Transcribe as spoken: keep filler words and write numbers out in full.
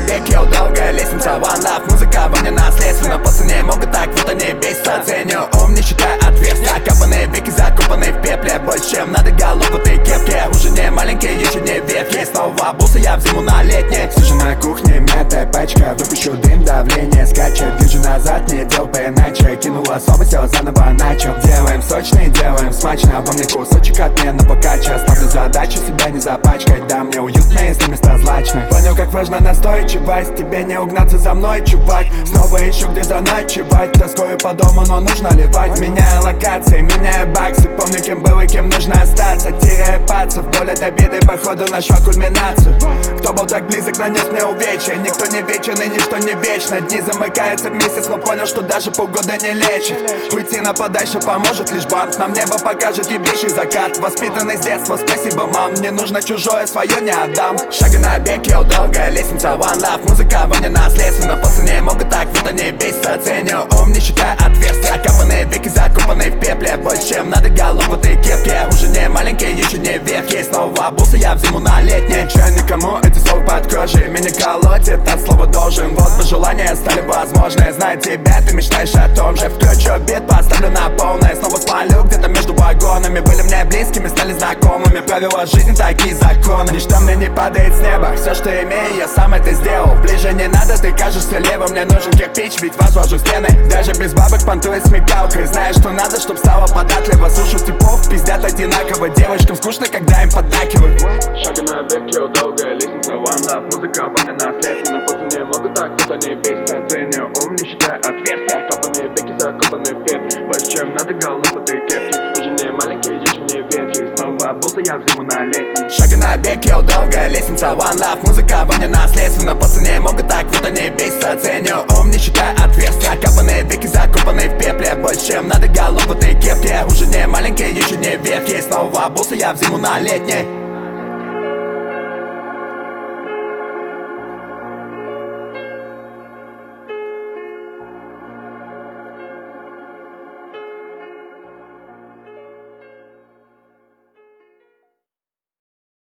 бег, йоу, долгая лестница, one love, музыка во мне наследственно. Пацаны могут так, вот они бесятся. Ценю ум, не считая отверстия. Копанные веки, закопанные в пепле. Больше, чем надо голов в этой кепке. Уже не маленький, еще не ветки. Снова обулся я в зиму на летней. Сижу на кухне, мятая пачка. Выпущу дым, давление скачет. Гляжу назад, не делал бы иначе. Кинула особо, все заново начал. Делаем сочный, делаем смачно. Обо мне кусочек отменно покача. Ставлю задачу себя не запачкать. Да, мне уютно, если места злачны. Понял, как важна настойчивость. Тебе не угнаться за мной, чувак. Снова ищу, где заночевать. Тоскую по дому, но нужно ливать. Меняю локации, меняю баксы. Помню, кем был и кем нужно остаться. Теряя пальцев, боль от обиды, походу нашла кульминацию. Кто был так близок, нанес мне увечья. Никто не вечен и ничто не вечно. Дни замыкаются в месяц, но понял, что даже полгода не лечит. Уйти на подальше поможет лишь банк. Нам небо покажет ебейший закат. Воспитанный с детства, спасибо, мам. Мне нужно чужое, свое не отдам. Шага на бег, йоу, долгая лестница, one love, музыка во мне наследственно. Пацаны могут так, вот они бесятся. Ценю ум, не считая отверстия. Копанные веки, закопанные в пепле. Больше, чем надо голов в этой кепке. Уже не маленький, еще не ветки. Снова обулся я в зиму на летней. Че никому эти слова под кожей. Меня колотит от слова должен. Вот пожелания стали возможны. Зная тебя, ты мечтаешь о том же. Включу бит, поставлю на полное. Снова спалю где-то между вагонами. Были мне близкими, стали знакомыми. Правила жизни, такие законы. Ничто мне не падает с неба. Все, что имею, я сам это сделал. Ближе не надо, ты кажешься левым. Мне нужен кирпич, ведь возвожу стены. Даже без бабок понтует смекалкой. Знаешь, что надо, чтоб стало податливо. Слушаю типов, пиздят одинаково. Девочкам скучно, когда им поддакивают. Шага на бег, йоу, долгая лестница, one love, музыка во мне наследственно. Пацаны могут так, вот они бесятся. Ценю ум, не считая отверстия. Копанные веки, закопанные в петли. Больше, чем надо голов в этой кепке. Уже не маленький, еще не ветки. Снова обулся я в зиму на летней. Шага на бег, йоу, долгая лестница, one love, музыка во мне наследственно. Пацаны могут так, вот они бесятся. Ценю ум, не считая отверстия. Копанные веки, закопанные в пепле. Больше, чем надо голов в этой кепке. Уже не маленький, еще не ветки. Снова обулся я в зиму на летней.